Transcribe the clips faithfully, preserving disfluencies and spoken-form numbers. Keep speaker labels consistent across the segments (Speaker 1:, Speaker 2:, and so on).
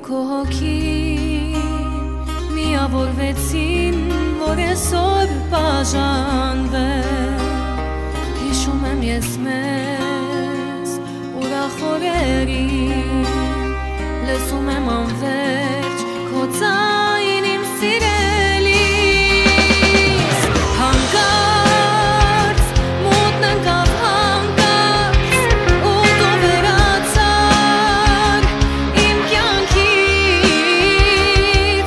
Speaker 1: քո հոգին միավորվեցին, որ այսօր բաժանվել։ Հիշում եմ ես մեզ ուրախ օրերին, լսում եմ անվերջ քո ձայն իմ սիրելիս։ Հանկարծ մութն ընկավ հանկարծ ու դու վերացար իմ կյանքից։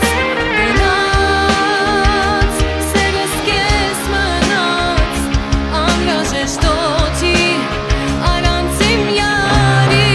Speaker 1: Գնաց սերս կես մնաց անհրաժեշտ օդի առանց իմ յարի։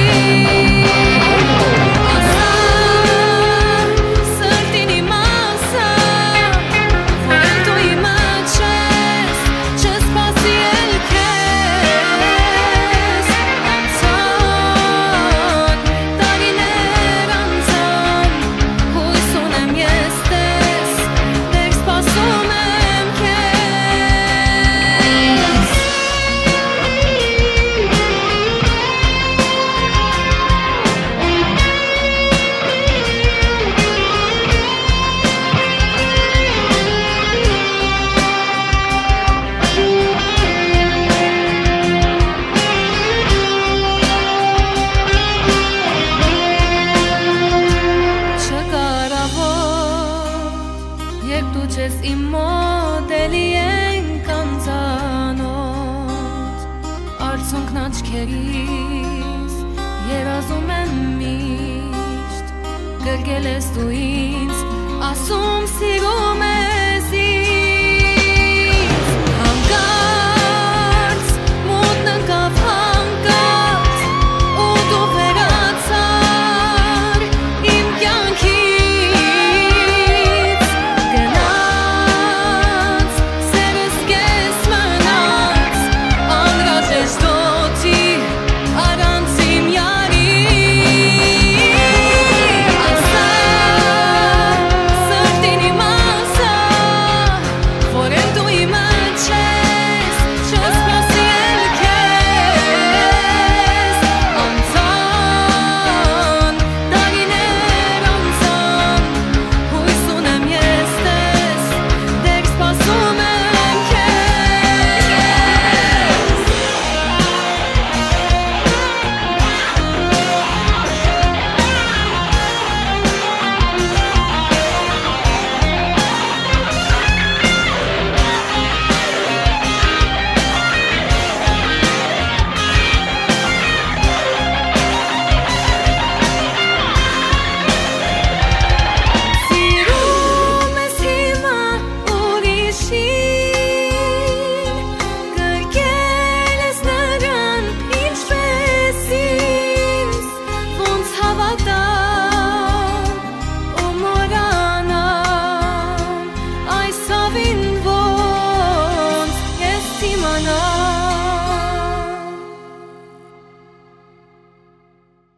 Speaker 1: Դու չես իմ մոտ էլի ենք անծանոթ, արցունքն աչքերիս երազում եմ միշտ, գրկել ես դու ինձ, ասում սիրում եմ